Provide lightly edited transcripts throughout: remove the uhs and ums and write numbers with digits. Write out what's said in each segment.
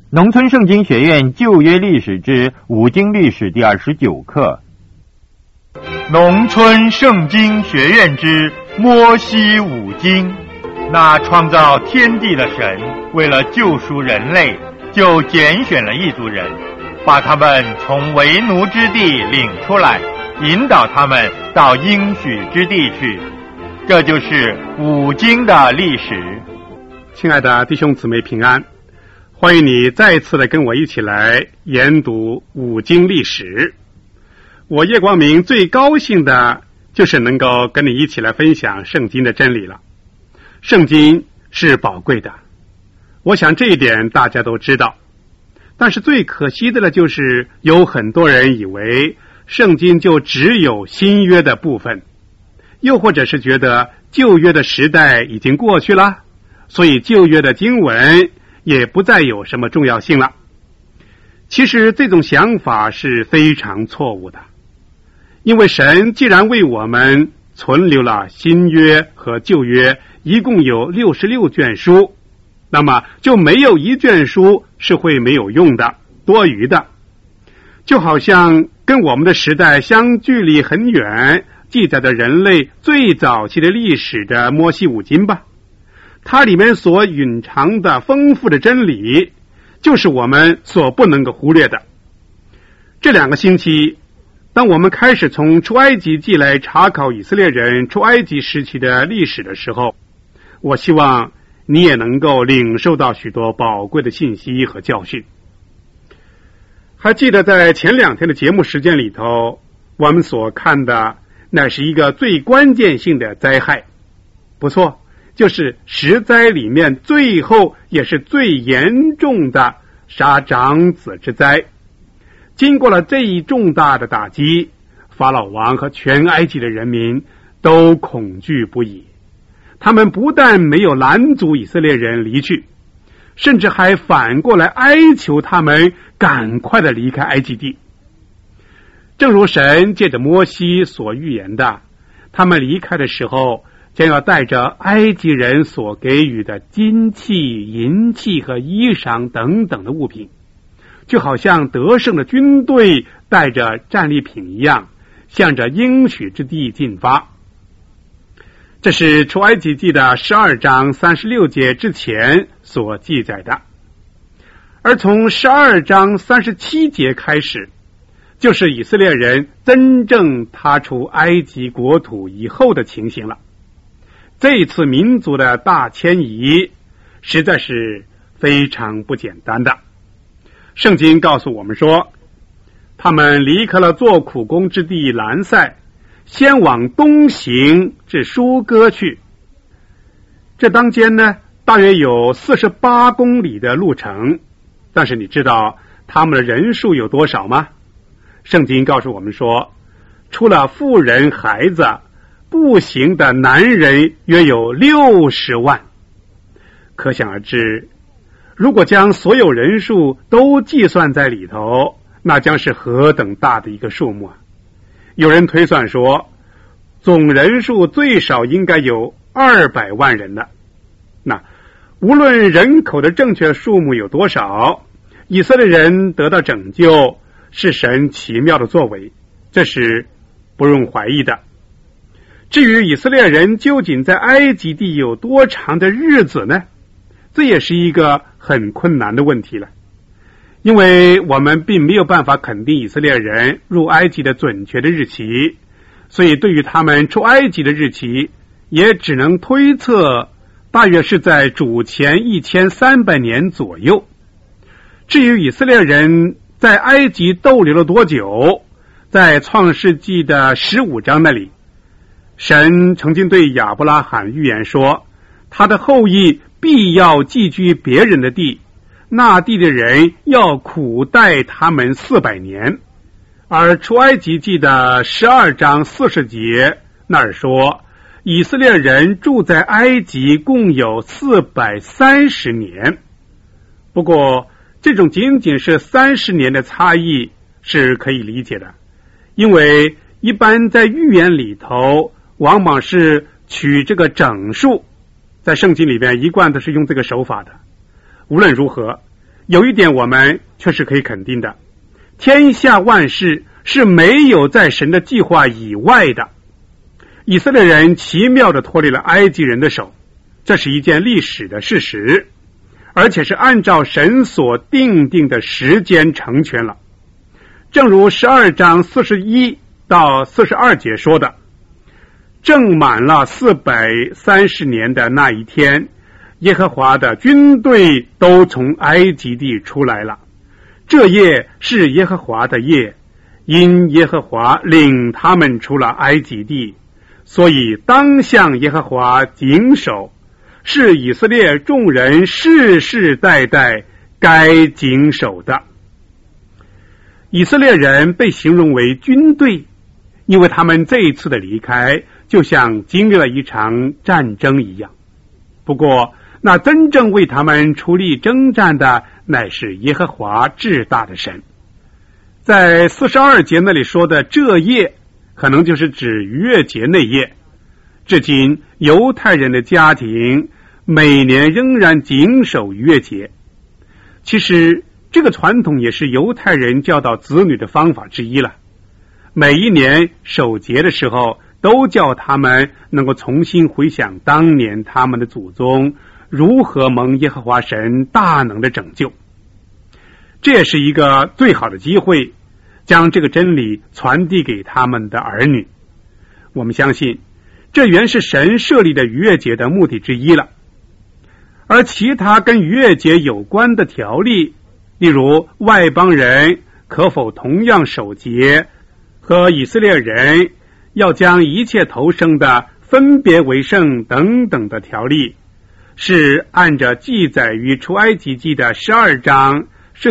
农村圣经学院旧约历史之五经历史第29课。农村圣经学院之摩西五经。那创造天地的神，为了救赎人类，就拣选了一族人，把他们从为奴之地领出来，引导他们到应许之地去。这就是五经的历史。 亲爱的弟兄姊妹平安，欢迎你再次的跟我一起来研读五经历史。我叶光明最高兴的就是能够跟你一起来分享圣经的真理了。圣经是宝贵的，我想这一点大家都知道。但是最可惜的就是有很多人以为圣经就只有新约的部分，又或者是觉得旧约的时代已经过去了，所以旧约的经文也不再有什么重要性了。其实这种想法是非常错误的，因为神既然为我们存留了新约和旧约一共有66卷书，那么就没有一卷书是会没有用的，多余的。就好像跟我们的时代相距离很远，记载的人类最早期的历史的摩西五经吧，它里面所蕴藏的丰富的真理，就是我们所不能够忽略的。这2个星期，当我们开始从出埃及记来查考以色列人出埃及时期的历史的时候，我希望你也能够领受到许多宝贵的信息和教训。还记得在前2天的节目时间里头，我们所看的那是一个最关键性的灾害，不错，就是10灾里面最后也是最严重的杀长子之灾。经过了这一重大的打击，法老王和全埃及的人民都恐惧不已。他们不但没有拦阻以色列人离去，甚至还反过来哀求他们赶快的离开埃及地。正如神借着摩西所预言的，他们离开的时候将要带着埃及人所给予的金器、银器和衣裳等等的物品，就好像得胜的军队带着战利品一样，向着应许之地进发。这是出埃及记的12章36节之前所记载的。而从12章37节开始，就是以色列人真正踏出埃及国土以后的情形了。这一次民族的大迁移实在是非常不简单的。圣经告诉我们说，他们离开了做苦工之地兰塞，先往东行至舒歌去。这当间呢，大约有48公里的路程。但是你知道他们的人数有多少吗？圣经告诉我们说，除了妇人孩子，步行的男人约有60万。可想而知，如果将所有人数都计算在里头，那将是何等大的一个数目啊！有人推算说，总人数最少应该有200万人了。那无论人口的正确数目有多少，以色列人得到拯救是神奇妙的作为，这是不容怀疑的。至于以色列人究竟在埃及地有多长的日子呢？这也是一个很困难的问题了，因为我们并没有办法肯定以色列人入埃及的准确的日期，所以对于他们出埃及的日期也只能推测大约是在主前1300年左右。至于以色列人在埃及逗留了多久，在创世纪的15章那里，神曾经对亚伯拉罕预言说，他的后裔必要寄居别人的地，那地的人要苦待他们400年。而出埃及记的12章40节那儿说，以色列人住在埃及共有430年。不过这种仅仅是30年的差异是可以理解的，因为一般在预言里头往往是取这个整数，在圣经里边一贯都是用这个手法的。无论如何， 有一点我们却是可以肯定的，天下万事是没有在神的计划以外的。以色列人奇妙地脱离了埃及人的手，这是一件历史的事实，而且是按照神所定的时间成全了。正如12章41到42节说的，正满了430年的那一天，耶和华的军队都从埃及地出来了。这夜是耶和华的夜，因耶和华领他们出了埃及地，所以当向耶和华谨守，是以色列众人世世代代该谨守的。以色列人被形容为军队，因为他们这一次的离开就像经历了一场战争一样。不过那真正为他们出力征战的乃是耶和华至大的神。在42节那里说的这夜，可能就是指逾越节那夜。至今犹太人的家庭每年仍然谨守逾越节。其实这个传统也是犹太人教导子女的方法之一了。每一年守节的时候，都叫他们能够重新回想当年他们的祖宗如何蒙耶和华神大能的拯救。这也是一个最好的机会，将这个真理传递给他们的儿女。我们相信这原是神设立的逾越节的目的之一了。而其他跟逾越节有关的条例，例如外邦人可否同样守节，和以色列人要将一切头生的分别为圣等等的条例，是按着记载于出埃及记的12章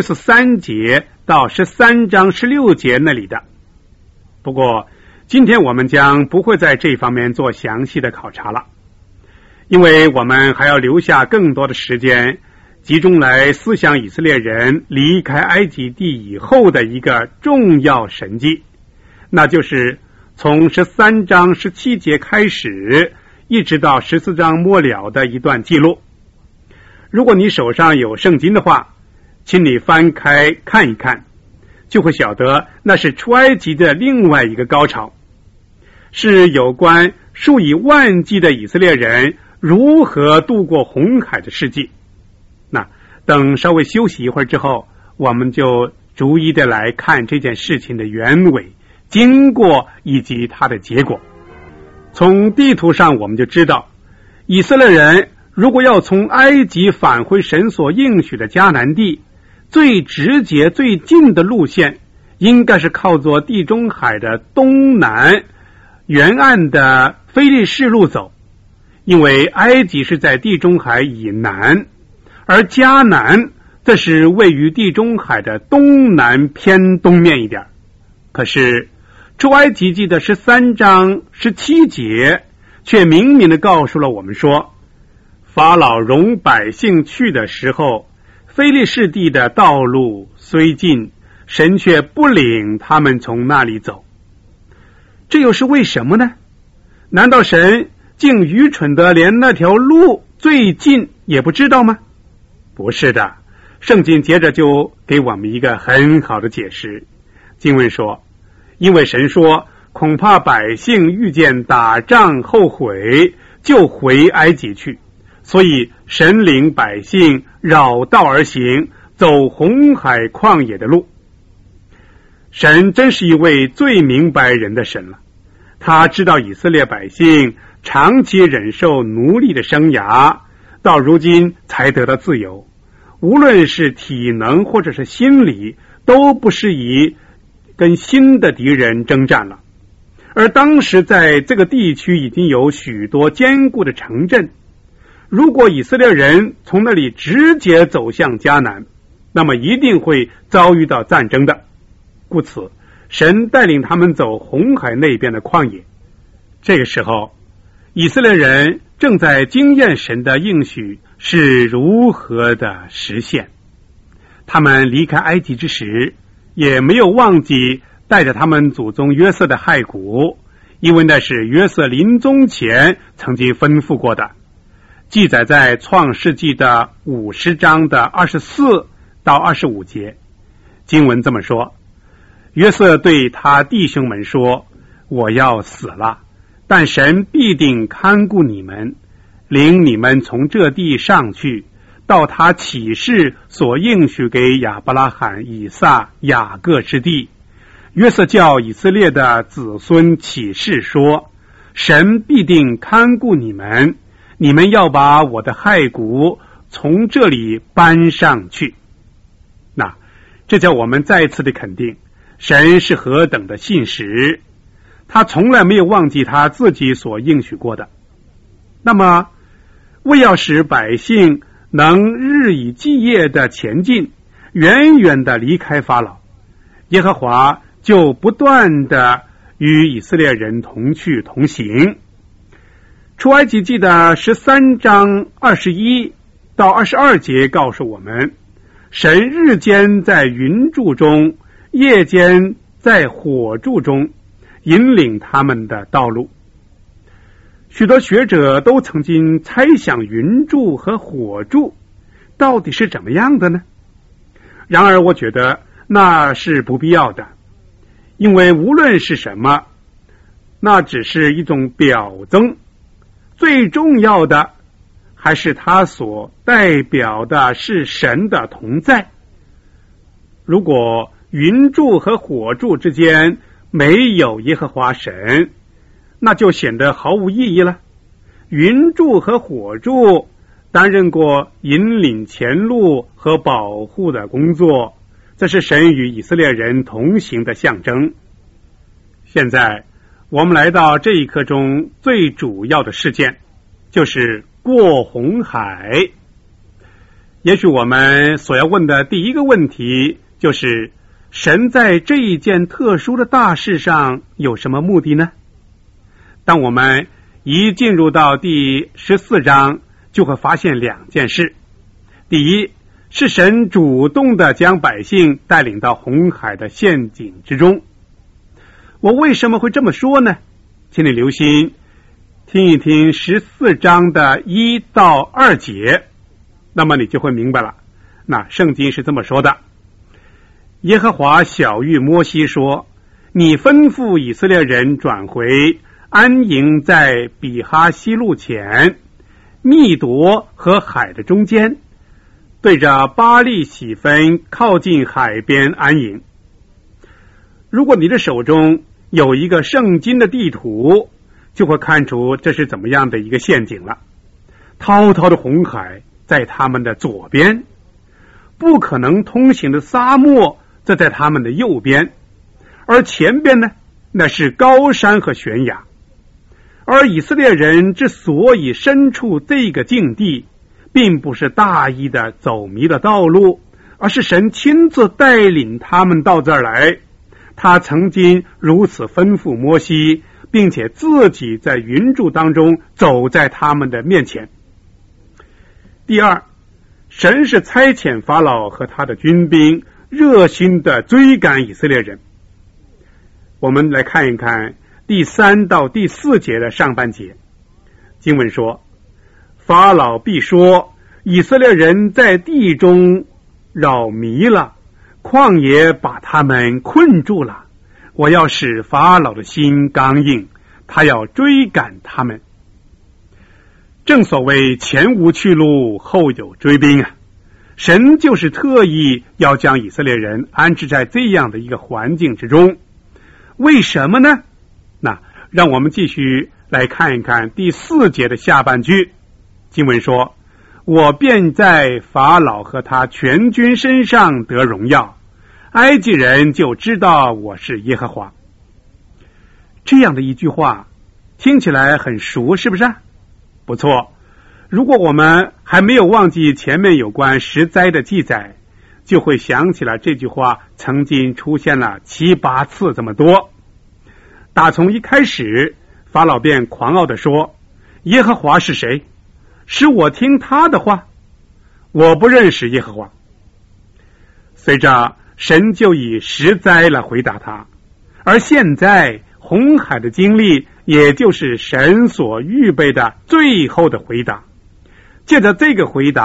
13节到13章16节那里的。不过今天我们将不会在这方面做详细的考察了，因为我们还要留下更多的时间集中来思想以色列人离开埃及地以后的一个重要神迹，那就是从13章17节开始一直到14章末了的一段记录。如果你手上有圣经的话，请你翻开看一看，就会晓得那是出埃及的另外一个高潮，是有关数以万计的以色列人如何渡过红海的事迹。那等稍微休息一会儿之后，我们就逐一的来看这件事情的原委、经过以及它的结果。从地图上我们就知道，以色列人如果要从埃及返回神所应许的迦南地，最直接最近的路线应该是靠着地中海的东南沿岸的非利士路走，因为埃及是在地中海以南，而迦南这是位于地中海的东南偏东面一点。可是出埃及记的13章17节却明明地告诉了我们说，法老容百姓去的时候，非利士地的道路虽近，神却不领他们从那里走。这又是为什么呢？难道神竟愚蠢的连那条路最近也不知道吗？不是的，圣经接着就给我们一个很好的解释。经文说，因为神说，恐怕百姓遇见打仗后悔，就回埃及去，所以神领百姓绕道而行，走红海旷野的路。神真是一位最明白人的神了，他知道以色列百姓长期忍受奴隶的生涯，到如今才得到自由，无论是体能或者是心理，都不适宜跟新的敌人征战了。而当时在这个地区已经有许多坚固的城镇，如果以色列人从那里直接走向迦南，那么一定会遭遇到战争的。故此神带领他们走红海那边的旷野。这个时候以色列人正在经验神的应许是如何的实现。他们离开埃及之时，也没有忘记带着他们祖宗约瑟的骸骨，因为那是约瑟临终前曾经吩咐过的，记载在创世纪的50章的24 到25节，经文这么说：约瑟对他弟兄们说，我要死了，但神必定看顾你们，领你们从这地上去，到他起誓所应许给亚伯拉罕、以撒、雅各之地。约瑟叫以色列的子孙起誓说，神必定看顾你们，你们要把我的骸骨从这里搬上去。那这叫我们再次的肯定神是何等的信实，他从来没有忘记他自己所应许过的。那么为要使百姓能日以继夜的前进，远远的离开法老，耶和华就不断的与以色列人同去同行。出埃及记的13章21到22节告诉我们，神日间在云柱中，夜间在火柱中引领他们的道路。许多学者都曾经猜想云柱和火柱到底是怎么样的呢？然而我觉得那是不必要的，因为无论是什么，那只是一种表征，最重要的还是它所代表的是神的同在。如果云柱和火柱之间没有耶和华神，那就显得毫无意义了。云柱和火柱担任过引领前路和保护的工作，这是神与以色列人同行的象征。现在我们来到这一课中最主要的事件，就是过红海。也许我们所要问的第一个问题就是，神在这一件特殊的大事上有什么目的呢？当我们一进入到第14章，就会发现两件事。第一，是神主动的将百姓带领到红海的陷阱之中。我为什么会这么说呢？请你留心听一听14章的1到2节，那么你就会明白了。那圣经是这么说的：耶和华晓谕摩西说，你吩咐以色列人转回，安营在比哈西路前，密夺和海的中间，对着巴力喜分靠近海边安营。如果你的手中有一个圣经的地图，就会看出这是怎么样的一个陷阱了。滔滔的红海在他们的左边，不可能通行的沙漠则在他们的右边，而前边呢，那是高山和悬崖。而以色列人之所以身处这个境地，并不是大意的走迷的道路，而是神亲自带领他们到这儿来。他曾经如此吩咐摩西，并且自己在云柱当中走在他们的面前。第二，神是差遣法老和他的军兵热心的追赶以色列人。我们来看一看第3到第4节的上半节。经文说，法老必说，以色列人在地中扰迷了，旷野把他们困住了，我要使法老的心刚硬，他要追赶他们。正所谓前无去路，后有追兵啊！神就是特意要将以色列人安置在这样的一个环境之中。为什么呢？那让我们继续来看一看第4节的下半句。经文说，我便在法老和他全军身上得荣耀，埃及人就知道我是耶和华。这样的一句话听起来很熟，是不是？不错，如果我们还没有忘记前面有关10灾的记载，就会想起了这句话曾经出现了7、8次这么多。打从一开始，法老便狂傲地说，耶和华是谁？使我听他的话？我不认识耶和华。随着神就以10灾来回答他，而现在红海的经历也就是神所预备的最后的回答。借着这个回答，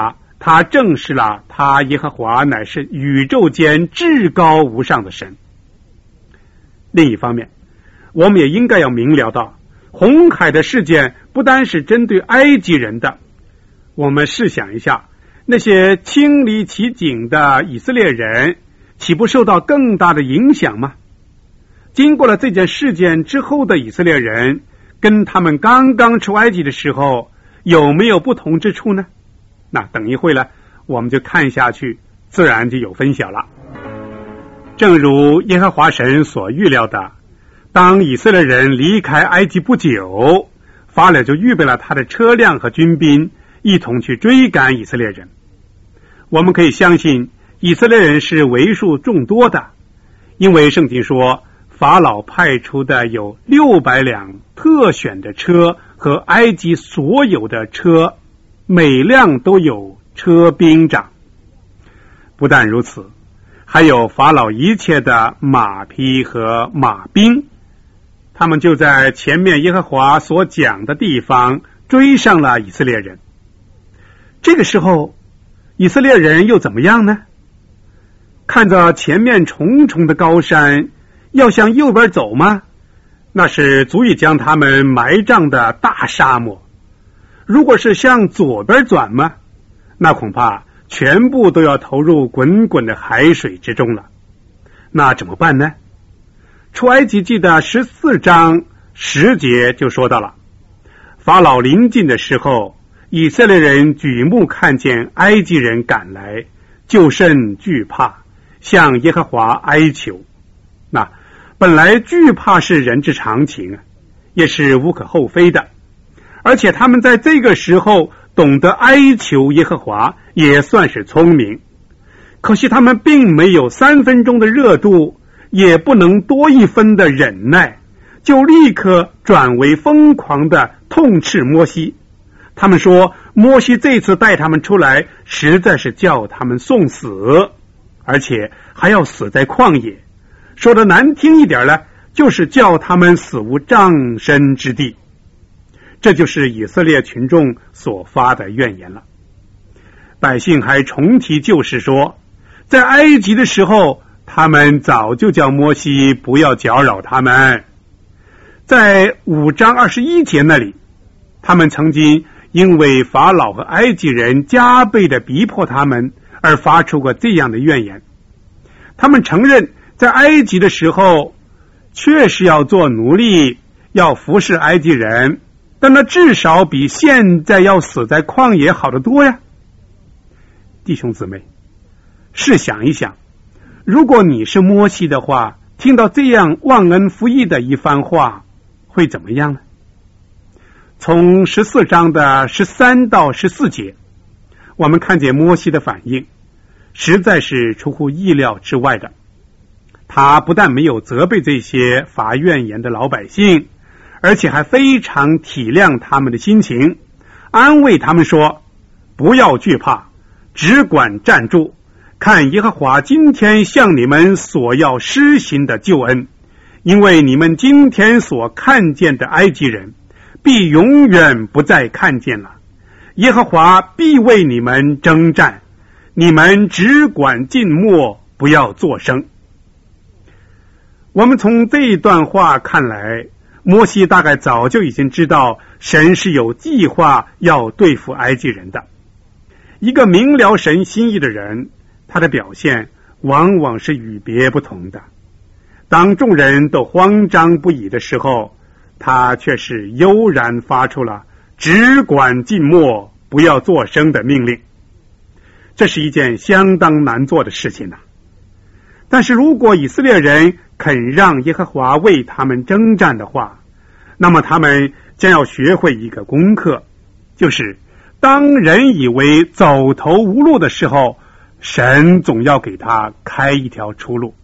他证实了他耶和华乃是宇宙间至高无上的神。另一方面，我们也应该要明了到，红海的事件不单是针对埃及人的。我们试想一下，那些亲离其境的以色列人岂不受到更大的影响吗？经过了这件事件之后的以色列人跟他们刚刚出埃及的时候有没有不同之处呢？那等一会呢，我们就看下去，自然就有分晓了。正如耶和华神所预料的，当以色列人离开埃及不久，法老就预备了他的车辆和军兵，一同去追赶以色列人。我们可以相信以色列人是为数众多的，因为圣经说法老派出的有600辆特选的车和埃及所有的车，每辆都有车兵长。不但如此，还有法老一切的马匹和马兵，他们就在前面耶和华所讲的地方追上了以色列人。这个时候以色列人又怎么样呢？看着前面重重的高山，要向右边走吗？那是足以将他们埋葬的大沙漠。如果是向左边转吗？那恐怕全部都要投入滚滚的海水之中了。那怎么办呢？出埃及记的14章10节就说到了，法老临近的时候，以色列人举目看见埃及人赶来，就甚惧怕，向耶和华哀求。那本来惧怕是人之常情，也是无可厚非的，而且他们在这个时候懂得哀求耶和华，也算是聪明。可惜他们并没有3分钟的热度，也不能多1分的忍耐，就立刻转为疯狂的痛斥摩西。他们说摩西这次带他们出来，实在是叫他们送死，而且还要死在旷野。说的难听一点呢，就是叫他们死无葬身之地。这就是以色列群众所发的怨言了。百姓还重提旧事说，在埃及的时候，他们早就叫摩西不要搅扰他们。在5章21节那里，他们曾经因为法老和埃及人加倍的逼迫他们而发出过这样的怨言。他们承认在埃及的时候确实要做奴隶，要服侍埃及人，但那至少比现在要死在旷野好得多呀。弟兄姊妹，试想一想，如果你是摩西的话，听到这样忘恩负义的一番话，会怎么样呢？从14章的13到14节，我们看见摩西的反应实在是出乎意料之外的。他不但没有责备这些发怨言的老百姓，而且还非常体谅他们的心情，安慰他们说，不要惧怕，只管站住，看耶和华今天向你们所要施行的救恩，因为你们今天所看见的埃及人必永远不再看见了。耶和华必为你们征战，你们只管静默，不要作声。我们从这一段话看来，摩西大概早就已经知道神是有计划要对付埃及人的。一个明了神心意的人，他的表现往往是与别不同的。当众人都慌张不已的时候，他却是悠然发出了只管静默，不要作声的命令。这是一件相当难做的事情啊。但是如果以色列人肯让耶和华为他们征战的话，那么他们将要学会一个功课，就是当人以为走投无路的时候，神总要给他开一条出路。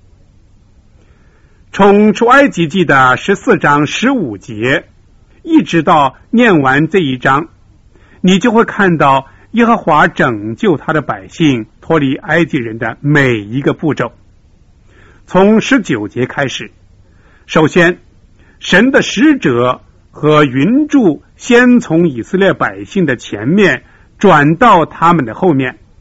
从出埃及记的14章15节一直到念完这一章，你就会看到耶和华拯救他的百姓脱离埃及人的每一个步骤。从19节开始，首先神的使者和云柱先从以色列百姓的前面转到他们的后面，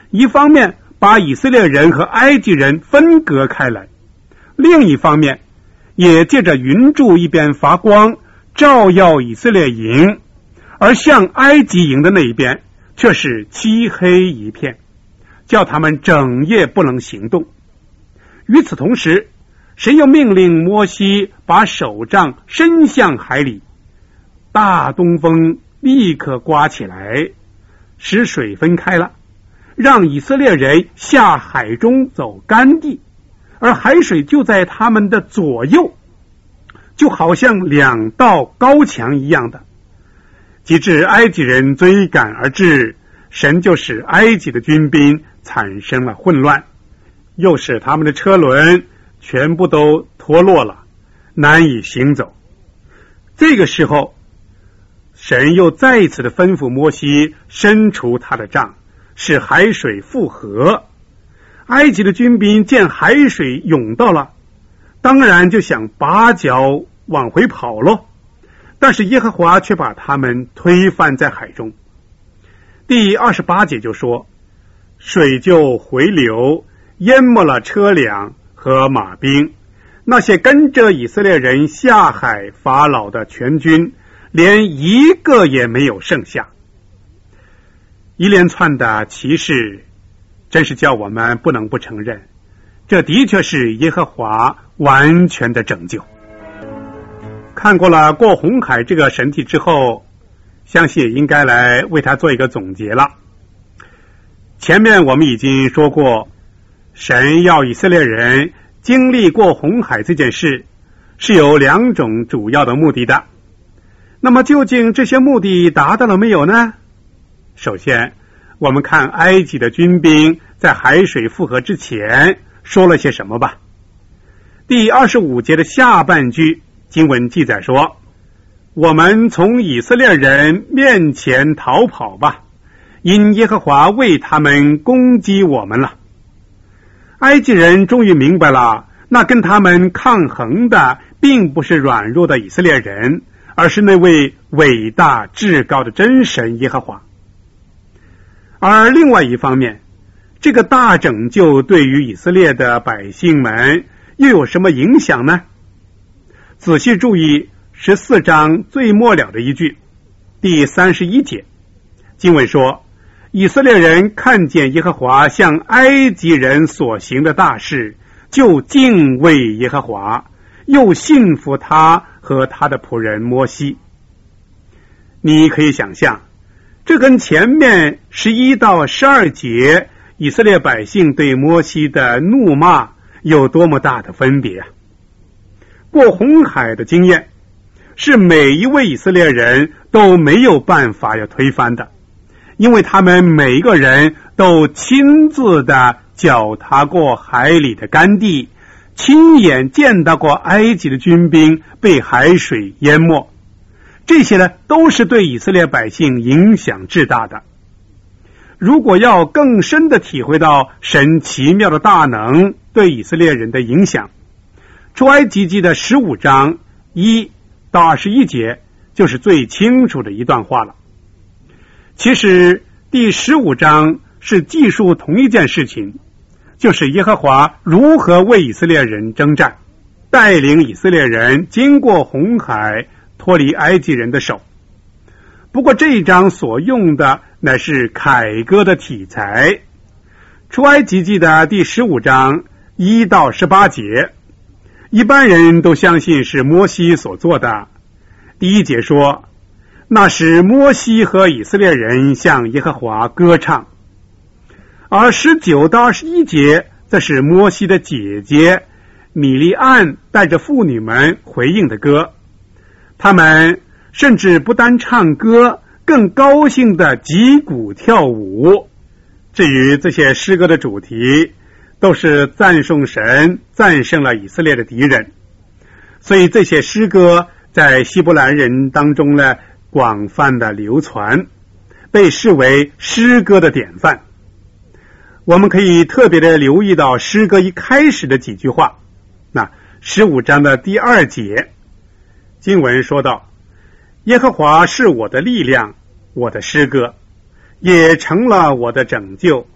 一方面把以色列人和埃及人分隔开来，另一方面也借着云柱一边发光，照耀以色列营，而向埃及营的那一边却是漆黑一片，叫他们整夜不能行动。与此同时，神又命令摩西把手杖伸向海里，大东风立刻刮起来，使水分开了，让以色列人下海中走干地，而海水就在他们的左右，就好像两道高墙一样的。及至埃及人追赶而至，神就使埃及的军兵产生了混乱，又使他们的车轮全部都脱落了，难以行走。这个时候，神又再一次的吩咐摩西伸出他的杖，使海水复合。埃及的军兵见海水涌到了，当然就想拔脚往回跑咯，但是耶和华却把他们推翻在海中。第28节就说，水就回流，淹没了车辆和马兵，那些跟着以色列人下海法老的全军，连一个也没有剩下。一连串的奇事，真是叫我们不能不承认，这的确是耶和华完全的拯救。看过了过红海这个神迹之后，相信也应该来为他做一个总结了。前面我们已经说过，神要以色列人经历过红海这件事，是有两种主要的目的的。那么究竟这些目的达到了没有呢？首先，我们看埃及的军兵在海水复合之前说了些什么吧。第25节的下半句经文记载说，我们从以色列人面前逃跑吧，因耶和华为他们攻击我们了。埃及人终于明白了，那跟他们抗衡的并不是软弱的以色列人，而是那位伟大至高的真神耶和华。而另外一方面，这个大拯救对于以色列的百姓们又有什么影响呢？仔细注意14章最末了的一句，第31节，经文说，以色列人看见耶和华向埃及人所行的大事，就敬畏耶和华，又信服他和他的仆人摩西。你可以想象，这跟前面11到12节以色列百姓对摩西的怒骂有多么大的分别啊！过红海的经验是每一位以色列人都没有办法要推翻的，因为他们每一个人都亲自的脚踏过海里的干地，亲眼见到过埃及的军兵被海水淹没，这些呢都是对以色列百姓影响至大的。如果要更深的体会到神奇妙的大能对以色列人的影响，出埃及记的15章1到21节就是最清楚的一段话了。其实第15章是记述同一件事情，就是耶和华如何为以色列人征战，带领以色列人经过红海，脱离埃及人的手。不过这一章所用的乃是凯歌的题材。出埃及记的第15章1到18节，一般人都相信是摩西所做的。第1节说，那时摩西和以色列人向耶和华歌唱。而19到21节则是摩西的姐姐米利暗带着妇女们回应的歌，他们甚至不单唱歌，更高兴的击鼓跳舞。至于这些诗歌的主题，都是赞颂神战胜了以色列的敌人，所以这些诗歌在希伯来人当中呢广泛的流传，被视为诗歌的典范。我们可以特别的留意到诗歌一开始的几句话。那15章的第2节经文说道，耶和华是我的力量，我的诗歌，也成了我的拯救，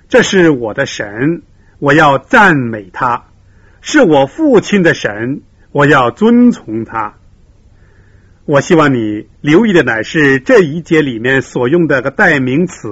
这是我的神，我要赞美他；是我父亲的神，我要遵从他。我希望你留意的乃是这一节里面所用的个代名词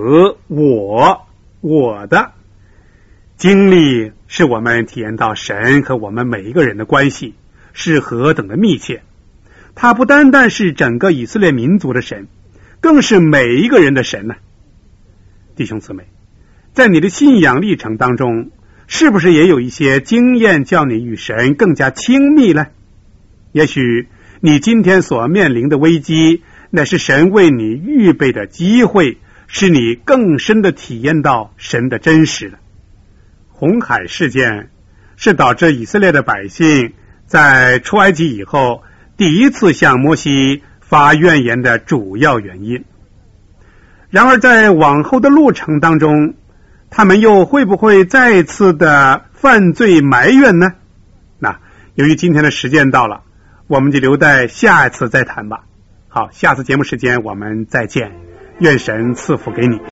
我的经历，是我们体验到神和我们每一个人的关系是何等的密切。他不单单是整个以色列民族的神，更是每一个人的神呢。弟兄姊妹，在你的信仰历程当中，是不是也有一些经验叫你与神更加亲密呢？也许你今天所面临的危机，乃是神为你预备的机会，使你更深的体验到神的真实的。红海事件是导致以色列的百姓在出埃及以后第一次向摩西发怨言的主要原因。然而在往后的路程当中，他们又会不会再次的犯罪埋怨呢？那由于今天的时间到了，我们就留待下一次再谈吧。好，下次节目时间我们再见，愿神赐福给你。